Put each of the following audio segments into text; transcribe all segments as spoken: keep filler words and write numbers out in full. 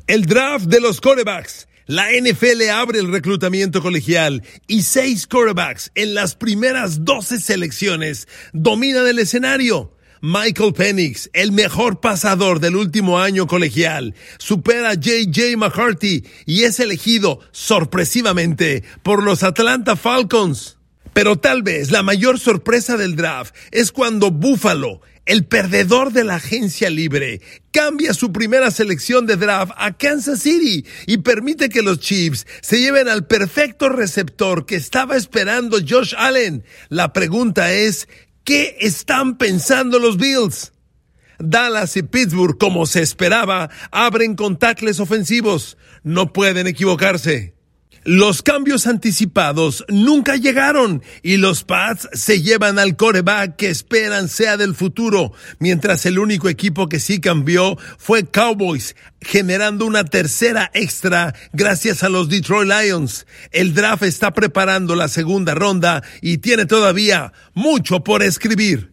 El draft de los quarterbacks. La N F L abre el reclutamiento colegial y seis quarterbacks en las primeras doce selecciones dominan el escenario. Michael Penix, el mejor pasador del último año colegial, supera a J J McCarthy y es elegido sorpresivamente por los Atlanta Falcons. Pero tal vez la mayor sorpresa del draft es cuando Buffalo, el perdedor de la agencia libre, cambia su primera selección de draft a Kansas City y permite que los Chiefs se lleven al perfecto receptor que estaba esperando Josh Allen. La pregunta es, ¿qué están pensando los Bills? Dallas y Pittsburgh, como se esperaba, abren con tackles ofensivos. No pueden equivocarse. Los cambios anticipados nunca llegaron y los Pats se llevan al quarterback que esperan sea del futuro, mientras el único equipo que sí cambió fue Cowboys, generando una tercera extra gracias a los Detroit Lions. El draft está preparando la segunda ronda y tiene todavía mucho por escribir.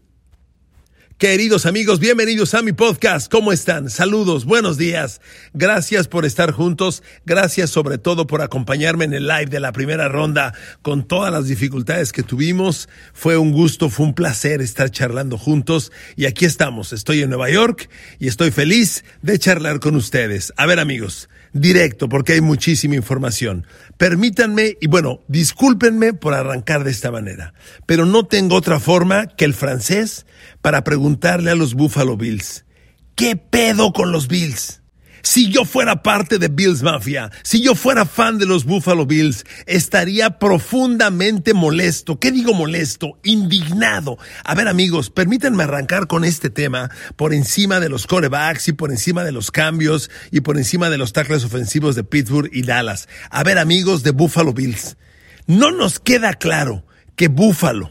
Queridos amigos, bienvenidos a mi podcast. ¿Cómo están? Saludos, buenos días. Gracias por estar juntos. Gracias sobre todo por acompañarme en el live de la primera ronda con todas las dificultades que tuvimos. Fue un gusto, fue un placer estar charlando juntos. Y aquí estamos. Estoy en Nueva York y estoy feliz de charlar con ustedes. A ver, amigos, directo porque hay muchísima información. Permítanme, y bueno, discúlpenme por arrancar de esta manera, pero no tengo otra forma que el francés para preguntarle a los Buffalo Bills, ¿qué pedo con los Bills? Si yo fuera parte de Bills Mafia, si yo fuera fan de los Buffalo Bills, estaría profundamente molesto. ¿Qué digo molesto? Indignado. A ver, amigos, permítanme arrancar con este tema por encima de los quarterbacks y por encima de los cambios y por encima de los tackles ofensivos de Pittsburgh y Dallas. A ver, amigos de Buffalo Bills, ¿no nos queda claro que Buffalo,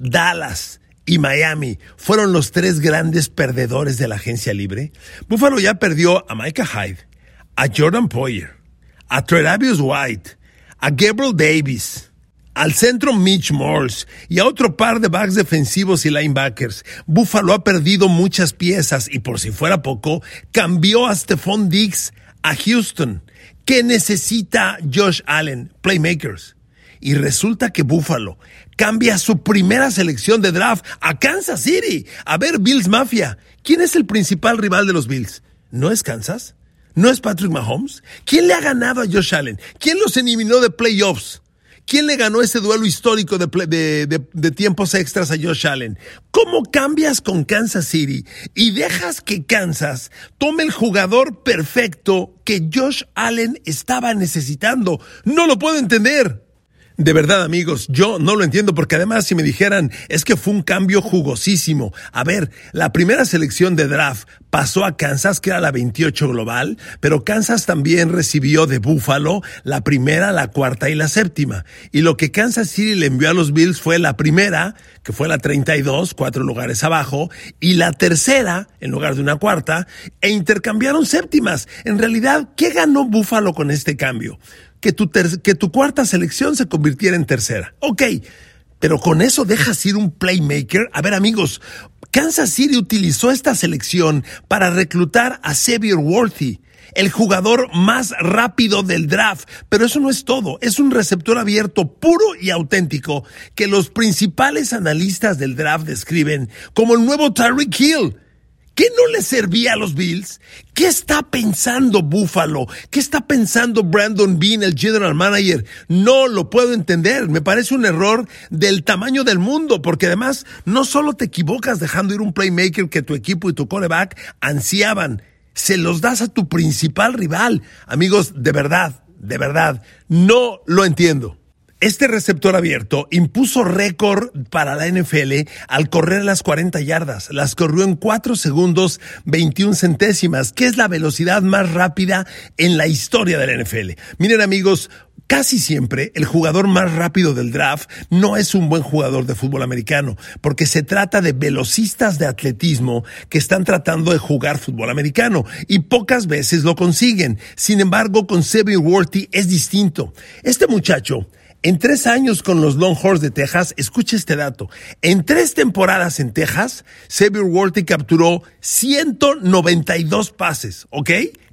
Dallas y Miami fueron los tres grandes perdedores de la agencia libre? Buffalo ya perdió a Micah Hyde, a Jordan Poyer, a Tre'Davious White, a Gabriel Davis, al centro Mitch Morse y a otro par de backs defensivos y linebackers. Buffalo ha perdido muchas piezas y por si fuera poco, cambió a Stephon Diggs a Houston. ¿Qué necesita Josh Allen? Playmakers. Y resulta que Buffalo cambia su primera selección de draft a Kansas City. A ver, Bills Mafia, ¿quién es el principal rival de los Bills? ¿No es Kansas? ¿No es Patrick Mahomes? ¿Quién le ha ganado a Josh Allen? ¿Quién los eliminó de playoffs? ¿Quién le ganó ese duelo histórico de, play, de, de, de tiempos extras a Josh Allen? ¿Cómo cambias con Kansas City y dejas que Kansas tome el jugador perfecto que Josh Allen estaba necesitando? No lo puedo entender. De verdad, amigos, yo no lo entiendo porque además si me dijeran es que fue un cambio jugosísimo. A ver, la primera selección de draft pasó a Kansas, que era la veintiocho global, pero Kansas también recibió de Buffalo la primera, la cuarta y la séptima. Y lo que Kansas City le envió a los Bills fue la primera, que fue la treinta y dos, cuatro lugares abajo, y la tercera, en lugar de una cuarta, e intercambiaron séptimas. En realidad, ¿qué ganó Buffalo con este cambio? Que tu, ter- que tu cuarta selección se convirtiera en tercera. Ok, pero con eso dejas ir un playmaker. A ver, amigos, Kansas City utilizó esta selección para reclutar a Xavier Worthy, el jugador más rápido del draft. Pero eso no es todo, es un receptor abierto puro y auténtico que los principales analistas del draft describen como el nuevo Tyreek Hill. ¿Qué no le servía a los Bills? ¿Qué está pensando Buffalo? ¿Qué está pensando Brandon Beane, el general manager? No lo puedo entender. Me parece un error del tamaño del mundo, porque además no solo te equivocas dejando ir un playmaker que tu equipo y tu quarterback ansiaban, se los das a tu principal rival. Amigos, de verdad, de verdad, no lo entiendo. Este receptor abierto impuso récord para la N F L al correr las cuarenta yardas. Las corrió en cuatro segundos veintiún centésimas, que es la velocidad más rápida en la historia de la N F L. Miren, amigos, casi siempre el jugador más rápido del draft no es un buen jugador de fútbol americano, porque se trata de velocistas de atletismo que están tratando de jugar fútbol americano y pocas veces lo consiguen. Sin embargo, con Xavier Worthy es distinto. Este muchacho, en tres años con los Longhorns de Texas, escuche este dato, en tres temporadas en Texas, Xavier Worthy capturó ciento noventa y dos pases, ¿ok?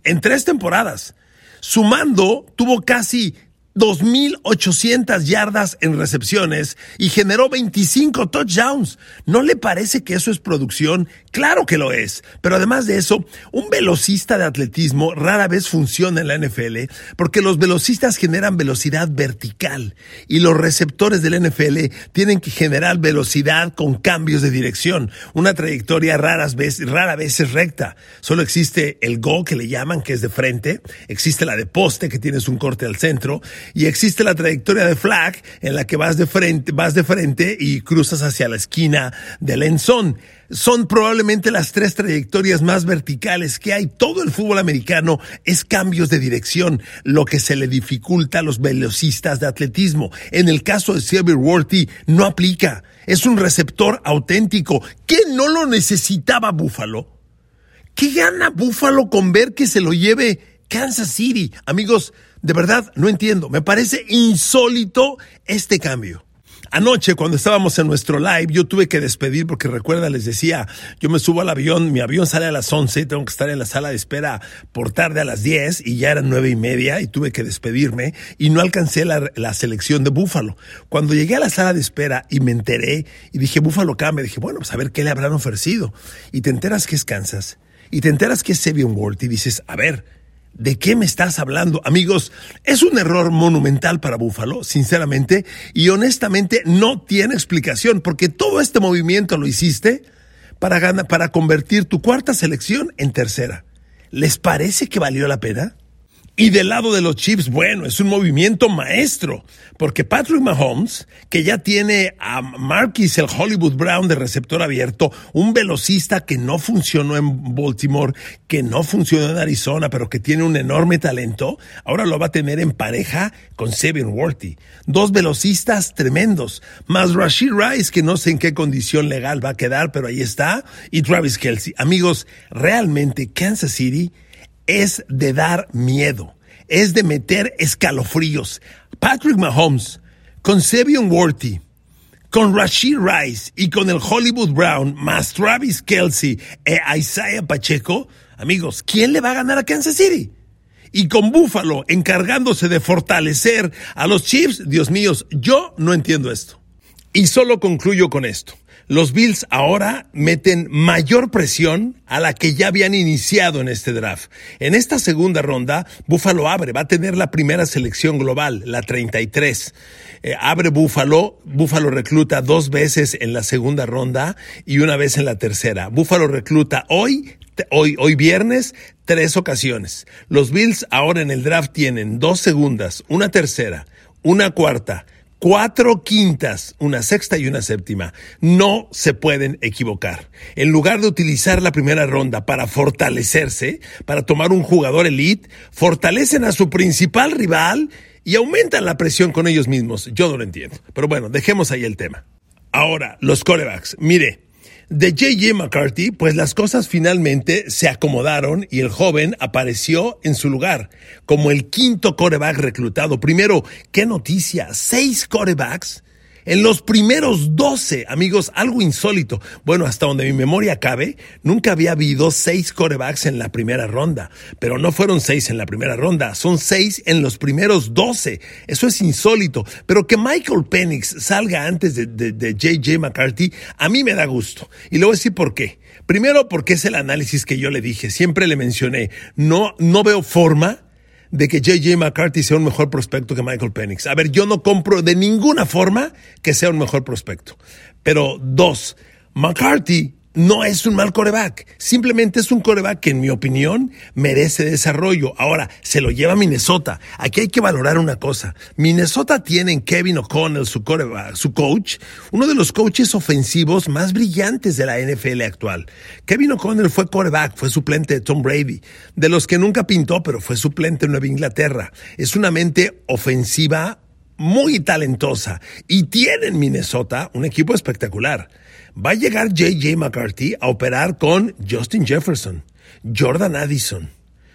en tres temporadas. Sumando, tuvo casi dos mil ochocientas yardas en recepciones y generó veinticinco touchdowns. ¿No le parece que eso es producción? Claro que lo es. Pero además de eso, un velocista de atletismo rara vez funciona en la N F L porque los velocistas generan velocidad vertical y los receptores del N F L tienen que generar velocidad con cambios de dirección. Una trayectoria raras veces, rara vez es recta. Solo existe el go, que le llaman, que es de frente. Existe la de poste, que tienes un corte al centro. Y existe la trayectoria de flag, en la que vas de frente, vas de frente y cruzas hacia la esquina del end zone. Son probablemente las tres trayectorias más verticales que hay. Todo el fútbol americano es cambios de dirección, lo que se le dificulta a los velocistas de atletismo. En el caso de Xavier Worthy, no aplica. Es un receptor auténtico. ¿Qué no lo necesitaba Buffalo? ¿Qué gana Buffalo con ver que se lo lleve Kansas City? Amigos, de verdad, no entiendo. Me parece insólito este cambio. Anoche, cuando estábamos en nuestro live, yo tuve que despedir porque, recuerda, les decía, yo me subo al avión, mi avión sale a las once, tengo que estar en la sala de espera por tarde a las diez y ya eran nueve y media y tuve que despedirme y no alcancé la, la selección de Buffalo. Cuando llegué a la sala de espera y me enteré y dije, Buffalo cambia, dije, bueno, pues a ver qué le habrán ofrecido. Y te enteras que es Kansas y te enteras que es Xavier Worthy y dices, a ver, ¿de qué me estás hablando? Amigos, es un error monumental para Buffalo, sinceramente, y honestamente no tiene explicación, porque todo este movimiento lo hiciste para ganar, para convertir tu cuarta selección en tercera. ¿Les parece que valió la pena? Y del lado de los Chiefs, bueno, es un movimiento maestro, porque Patrick Mahomes, que ya tiene a Marquise el Hollywood Brown de receptor abierto, un velocista que no funcionó en Baltimore, que no funcionó en Arizona, pero que tiene un enorme talento, ahora lo va a tener en pareja con Xavier Worthy. Dos velocistas tremendos, más Rashee Rice, que no sé en qué condición legal va a quedar, pero ahí está, y Travis Kelce. Amigos, realmente Kansas City es de dar miedo, es de meter escalofríos. Patrick Mahomes, con Xavier Worthy, con Rashee Rice y con el Hollywood Brown, más Travis Kelce e Isaiah Pacheco, amigos, ¿quién le va a ganar a Kansas City? Y con Buffalo encargándose de fortalecer a los Chiefs, Dios mío, yo no entiendo esto. Y solo concluyo con esto. Los Bills ahora meten mayor presión a la que ya habían iniciado en este draft. En esta segunda ronda, Buffalo abre, va a tener la primera selección global, la treinta y tres. Eh, abre Buffalo, Buffalo recluta dos veces en la segunda ronda y una vez en la tercera. Buffalo recluta hoy, hoy, hoy viernes, tres ocasiones. Los Bills ahora en el draft tienen dos segundas, una tercera, una cuarta, cuatro quintas, una sexta y una séptima. No se pueden equivocar. En lugar de utilizar la primera ronda para fortalecerse, para tomar un jugador elite, fortalecen a su principal rival y aumentan la presión con ellos mismos. Yo no lo entiendo. Pero bueno, dejemos ahí el tema. Ahora, los quarterbacks. Mire, de J J McCarthy, pues las cosas finalmente se acomodaron y el joven apareció en su lugar como el quinto quarterback reclutado. Primero, ¿qué noticia? Seis quarterbacks en los primeros doce, amigos, algo insólito. Bueno, hasta donde mi memoria cabe, nunca había habido seis quarterbacks en la primera ronda, pero no fueron seis en la primera ronda, son seis en los primeros doce. Eso es insólito, pero que Michael Penix salga antes de, de, de J J McCarthy, a mí me da gusto. Y le voy a decir por qué. Primero, porque es el análisis que yo le dije, siempre le mencioné, no, no veo forma de que J J McCarthy sea un mejor prospecto que Michael Penix. A ver, yo no compro de ninguna forma que sea un mejor prospecto. Pero dos, McCarthy no es un mal quarterback. Simplemente es un quarterback que, en mi opinión, merece desarrollo. Ahora, se lo lleva Minnesota. Aquí hay que valorar una cosa. Minnesota tiene en Kevin O'Connell, su quarterback, su coach, uno de los coaches ofensivos más brillantes de la N F L actual. Kevin O'Connell fue quarterback, fue suplente de Tom Brady, de los que nunca pintó, pero fue suplente en Nueva Inglaterra. Es una mente ofensiva muy talentosa y tiene en Minnesota un equipo espectacular. Va a llegar J J McCarthy a operar con Justin Jefferson, Jordan Addison,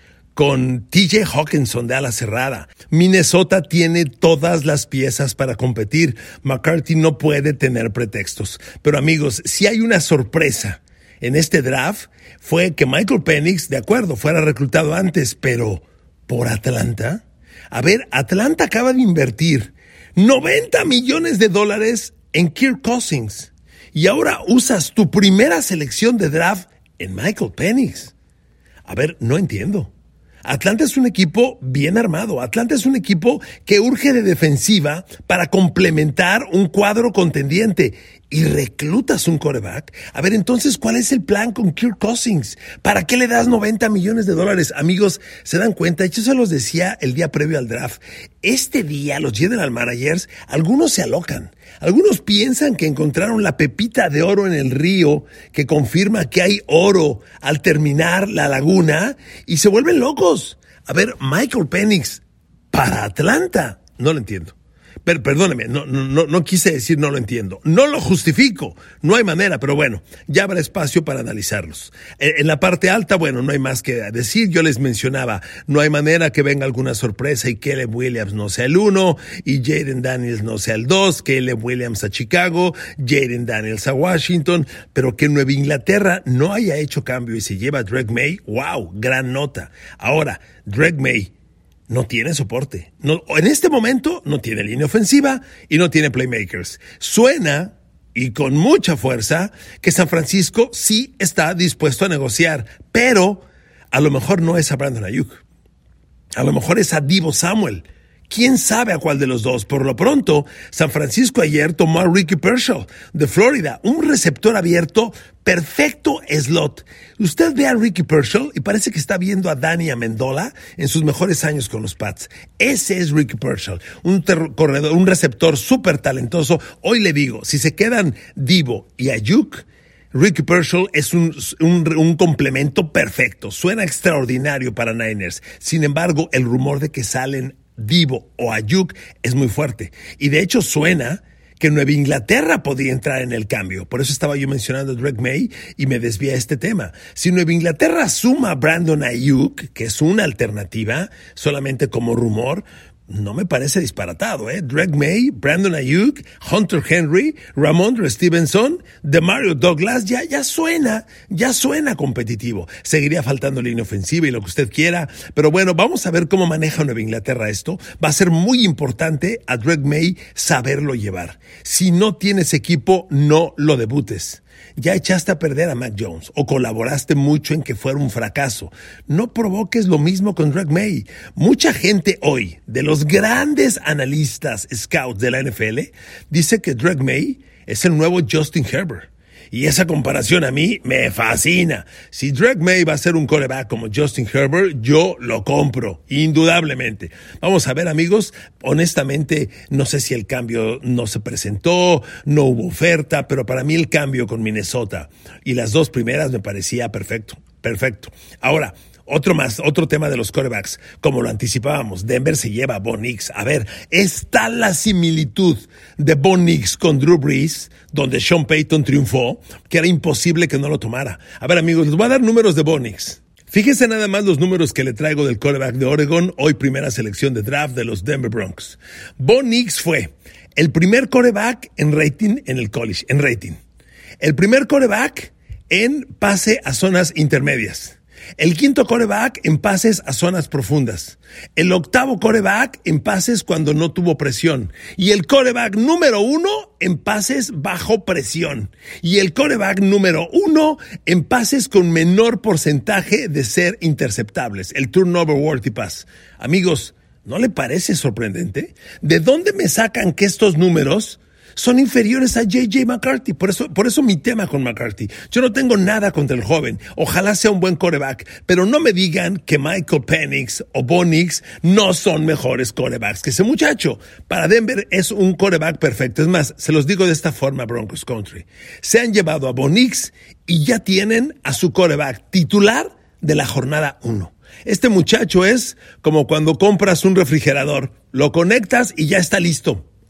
con T J Hawkinson de ala cerrada. Minnesota tiene todas las piezas para competir. McCarthy no puede tener pretextos. Pero amigos, si hay una sorpresa en este draft fue que Michael Penix, de acuerdo, fuera reclutado antes, pero ¿por Atlanta? A ver, Atlanta acaba de invertir noventa millones de dólares en Kirk Cousins y ahora usas tu primera selección de draft en Michael Penix. A ver, no entiendo. Atlanta es un equipo bien armado. Atlanta es un equipo que urge de defensiva para complementar un cuadro contendiente y reclutas un quarterback. A ver, entonces, ¿cuál es el plan con Kirk Cousins? ¿Para qué le das noventa millones de dólares? Amigos, ¿se dan cuenta? Yo se los decía el día previo al draft. Este día, los general managers, algunos se alocan. Algunos piensan que encontraron la pepita de oro en el río que confirma que hay oro al terminar la laguna y se vuelven locos. A ver, Michael Penix para Atlanta, no lo entiendo. Pero, perdóneme, no, no, no quise decir no lo entiendo. No lo justifico. No hay manera, pero bueno, ya habrá espacio para analizarlos. En la parte alta, bueno, no hay más que decir. Yo les mencionaba, no hay manera que venga alguna sorpresa y Caleb Williams no sea el uno y Jaden Daniels no sea el dos, Caleb Williams a Chicago, Jaden Daniels a Washington, pero que Nueva Inglaterra no haya hecho cambio y se lleva a Drake May, wow, gran nota. Ahora, Drake May no tiene soporte. No, en este momento no tiene línea ofensiva y no tiene playmakers. Suena, y con mucha fuerza, que San Francisco sí está dispuesto a negociar, pero a lo mejor no es a Brandon Ayuk. A lo mejor es a Deebo Samuel. ¿Quién sabe a cuál de los dos? Por lo pronto, San Francisco ayer tomó a Ricky Pearsall de Florida, un receptor abierto, perfecto slot. Usted ve a Ricky Pearsall y parece que está viendo a Danny Amendola en sus mejores años con los Pats. Ese es Ricky Pearsall, un ter- corredor, un receptor súper talentoso. Hoy le digo, si se quedan Deebo y Ayuk, Ricky Pearsall es un, un, un complemento perfecto. Suena extraordinario para Niners. Sin embargo, el rumor de que salen Deebo o Ayuk es muy fuerte. Y de hecho suena que Nueva Inglaterra podría entrar en el cambio. Por eso estaba yo mencionando a Drake May y me desvía este tema. Si Nueva Inglaterra suma a Brandon Ayuk, que es una alternativa, solamente como rumor, no me parece disparatado, ¿eh? Drake May, Brandon Ayuk, Hunter Henry, Ramondre Stevenson, DeMario Douglas, ya, ya suena, ya suena competitivo. Seguiría faltando línea ofensiva y lo que usted quiera, pero bueno, vamos a ver cómo maneja Nueva Inglaterra esto. Va a ser muy importante a Drake May saberlo llevar. Si no tienes equipo, no lo debutes. Ya echaste a perder a Mac Jones o colaboraste mucho en que fuera un fracaso. No provoques lo mismo con Drake May. Mucha gente hoy, de los grandes analistas scouts de la N F L, dice que Drake May es el nuevo Justin Herbert. Y esa comparación a mí me fascina. Si Drake May va a ser un quarterback como Justin Herbert, yo lo compro, indudablemente. Vamos a ver, amigos, honestamente, no sé si el cambio no se presentó, no hubo oferta, pero para mí el cambio con Minnesota y las dos primeras me parecía perfecto, perfecto. Ahora, Otro más, otro tema de los quarterbacks, como lo anticipábamos, Denver se lleva a Bo Nix. A ver, está la similitud de Bo Nix con Drew Brees, donde Sean Payton triunfó, que era imposible que no lo tomara. A ver, amigos, les voy a dar números de Bo Nix. Fíjense nada más los números que le traigo del quarterback de Oregon, hoy primera selección de draft de los Denver Broncos. Bo Nix fue el primer quarterback en rating en el college, en rating. El primer quarterback en pase a zonas intermedias. El quinto quarterback en pases a zonas profundas. El octavo quarterback en pases cuando no tuvo presión. Y el quarterback número uno en pases bajo presión. Y el quarterback número uno en pases con menor porcentaje de ser interceptables. El turnover worthy pass. Amigos, ¿no le parece sorprendente? ¿De dónde me sacan que estos números son inferiores a J J McCarthy? Por eso, por eso mi tema con McCarthy. Yo no tengo nada contra el joven. Ojalá sea un buen quarterback, pero no me digan que Michael Penix o Bo Nix no son mejores quarterbacks que ese muchacho. Para Denver es un quarterback perfecto. Es más, se los digo de esta forma, Broncos Country. Se han llevado a Bo Nix y ya tienen a su quarterback titular de la jornada uno. Este muchacho es como cuando compras un refrigerador, lo conectas y ya está listo.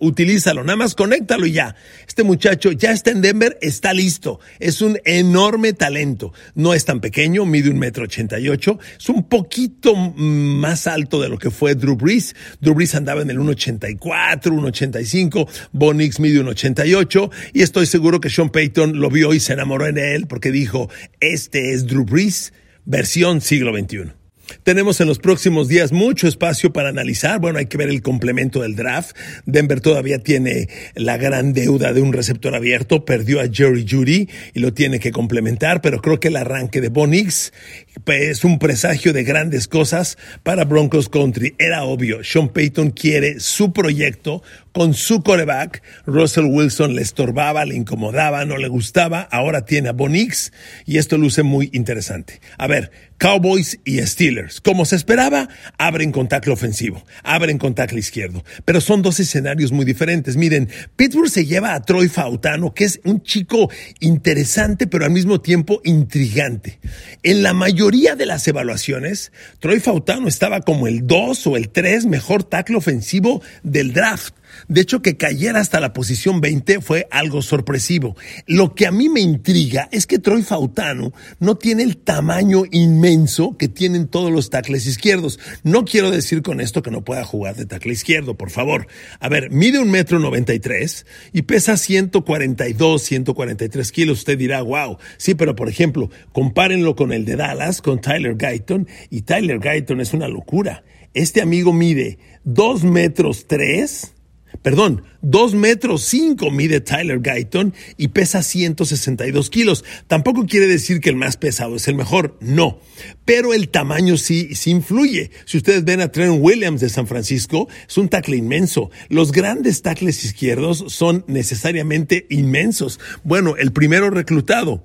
utilízalo, nada más conéctalo y ya. Este muchacho ya está en Denver, está listo. Es un enorme talento. No es tan pequeño, mide un metro ochenta y ocho. Es un poquito más alto de lo que fue Drew Brees. Drew Brees andaba en el uno ochenta y cuatro, uno ochenta y cinco. Bo Nix mide un ochenta y ocho. Y estoy seguro que Sean Payton lo vio y se enamoró de él porque dijo, este es Drew Brees, versión siglo veintiuno. Tenemos en los próximos días mucho espacio para analizar. Bueno, hay que ver el complemento del draft. Denver todavía tiene la gran deuda de un receptor abierto. Perdió a Jerry Jeudy y lo tiene que complementar, pero creo que el arranque de Bo Nix es un presagio de grandes cosas para Broncos Country. Era obvio, Sean Payton quiere su proyecto con su quarterback. Russell Wilson le estorbaba, le incomodaba, no le gustaba. Ahora tiene a Bo Nix y esto luce muy interesante. A ver, Cowboys y Steelers, como se esperaba, abren con tackle ofensivo, abren con tackle izquierdo, pero son dos escenarios muy diferentes. Miren, Pittsburgh se lleva a Troy Fautanu, que es un chico interesante, pero al mismo tiempo intrigante. En la mayoría de las evaluaciones, Troy Fautanu estaba como el dos o el tres mejor tackle ofensivo del draft. De hecho, que cayera hasta la posición veinte fue algo sorpresivo. Lo que a mí me intriga es que Troy Fautanu no tiene el tamaño inmenso que tienen todos los tackles izquierdos. No quiero decir con esto que no pueda jugar de tackle izquierdo, por favor. A ver, mide un metro noventa y tres y pesa ciento cuarenta y dos, ciento cuarenta y tres kilos. Usted dirá, wow. Sí, pero por ejemplo, compárenlo con el de Dallas, con Tyler Guyton, y Tyler Guyton es una locura. Este amigo mide dos metros tres. Perdón, dos metros cinco mide Tyler Guyton y pesa ciento sesenta y dos kilos. Tampoco quiere decir que el más pesado es el mejor, no. Pero el tamaño sí, sí influye. Si ustedes ven a Trent Williams de San Francisco, es un tackle inmenso. Los grandes tackles izquierdos son necesariamente inmensos. Bueno, el primero reclutado,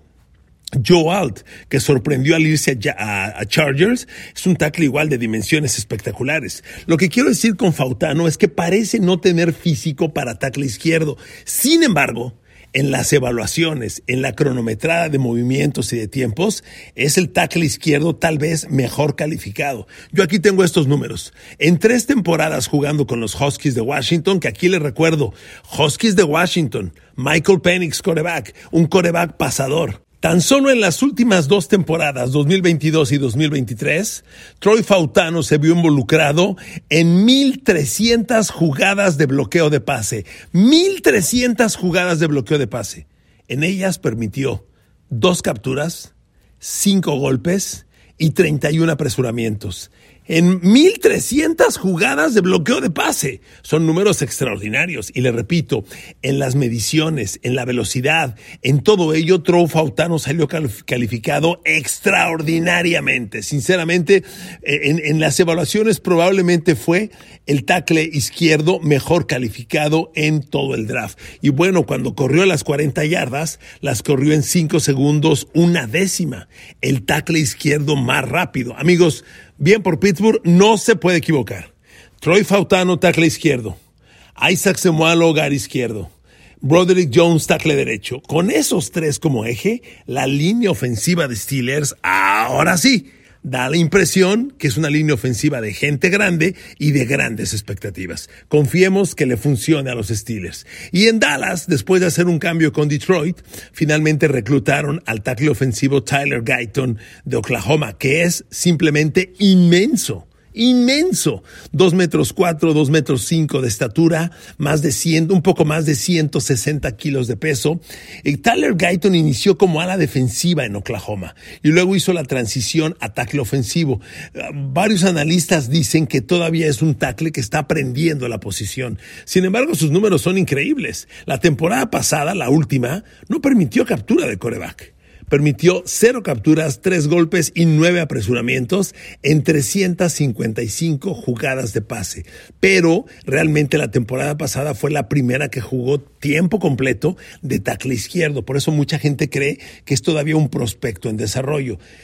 Joe Alt, que sorprendió al irse a, a, a Chargers, es un tackle igual de dimensiones espectaculares. Lo que quiero decir con Fautanu es que parece no tener físico para tackle izquierdo. Sin embargo, en las evaluaciones, en la cronometrada de movimientos y de tiempos, es el tackle izquierdo tal vez mejor calificado. Yo aquí tengo estos números. En tres temporadas jugando con los Huskies de Washington, que aquí les recuerdo, Huskies de Washington, Michael Penix quarterback, un quarterback pasador. Tan solo en las últimas dos temporadas, dos mil veintidós y dos mil veintitrés, Troy Fautanu se vio involucrado en mil trescientas jugadas de bloqueo de pase. mil trescientas jugadas de bloqueo de pase. En ellas permitió dos capturas, cinco golpes y treinta y uno apresuramientos. En mil trescientas jugadas de bloqueo de pase. Son números extraordinarios. Y le repito, en las mediciones, en la velocidad, en todo ello, Troy Fautanu salió calificado extraordinariamente. Sinceramente, en, en las evaluaciones probablemente fue el tackle izquierdo mejor calificado en todo el draft. Y bueno, cuando corrió las cuarenta yardas, las corrió en cinco segundos, una décima. El tackle izquierdo más rápido. Amigos, bien por Pittsburgh, no se puede equivocar. Troy Fautanu, tackle izquierdo. Isaac Seumalo, hogar izquierdo. Broderick Jones, tackle derecho. Con esos tres como eje, la línea ofensiva de Steelers, ahora sí, da la impresión que es una línea ofensiva de gente grande y de grandes expectativas. Confiemos que le funcione a los Steelers. Y en Dallas, después de hacer un cambio con Detroit, finalmente reclutaron al tackle ofensivo Tyler Guyton de Oklahoma, que es simplemente inmenso. Inmenso, dos metros cuatro, dos metros cinco de estatura, más de cien, un poco más de ciento sesenta kilos de peso. Y Tyler Guyton inició como ala defensiva en Oklahoma y luego hizo la transición a tackle ofensivo. Varios analistas dicen que todavía es un tackle que está aprendiendo la posición. Sin embargo, sus números son increíbles. La temporada pasada, la última, no permitió captura de quarterback. Permitió cero capturas, tres golpes y nueve apresuramientos en trescientas cincuenta y cinco jugadas de pase. Pero realmente la temporada pasada fue la primera que jugó tiempo completo de tackle izquierdo. Por eso mucha gente cree que es todavía un prospecto en desarrollo.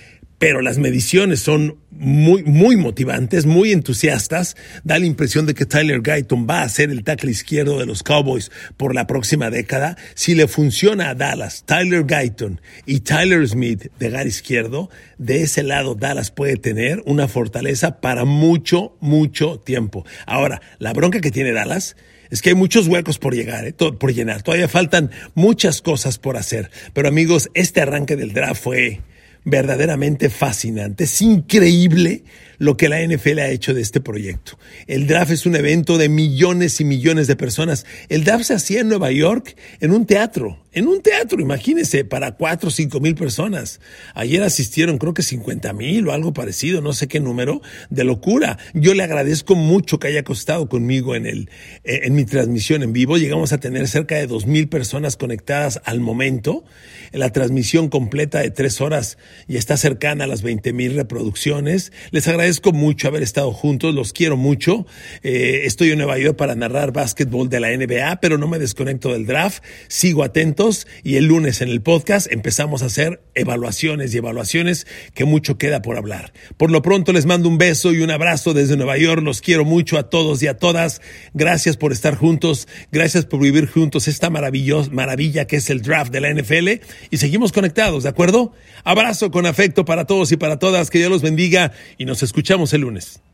pero las mediciones son muy, muy motivantes, muy entusiastas. Da la impresión de que Tyler Guyton va a ser el tackle izquierdo de los Cowboys por la próxima década. Si le funciona a Dallas, Tyler Guyton y Tyler Smith de gar izquierdo, de ese lado Dallas puede tener una fortaleza para mucho, mucho tiempo. Ahora, la bronca que tiene Dallas es que hay muchos huecos por llegar, ¿eh? Todo, por llenar. Todavía faltan muchas cosas por hacer. Pero amigos, este arranque del draft fue verdaderamente fascinante. Es increíble lo que la N F L ha hecho de este proyecto. El draft es un evento de millones y millones de personas. El draft se hacía en Nueva York, en un teatro, en un teatro, imagínense, para cuatro o cinco mil personas. Ayer asistieron creo que cincuenta mil o algo parecido, no sé qué número, de locura. Yo le agradezco mucho que haya acostado conmigo en, el, en mi transmisión en vivo. Llegamos a tener cerca de dos mil personas conectadas al momento. La transmisión completa de tres horas y está cercana a las veinte mil reproducciones. Les agradezco mucho haber estado juntos, los quiero mucho. Eh, estoy en Nueva York para narrar básquetbol de la N B A, pero no me desconecto del draft. Sigo atentos y el lunes en el podcast empezamos a hacer evaluaciones y evaluaciones que mucho queda por hablar. Por lo pronto les mando un beso y un abrazo desde Nueva York. Los quiero mucho a todos y a todas. Gracias por estar juntos. Gracias por vivir juntos esta maravillosa maravilla que es el draft de la N F L. Y seguimos conectados, ¿de acuerdo? Abrazo con afecto para todos y para todas. Que Dios los bendiga y nos escuchamos el lunes.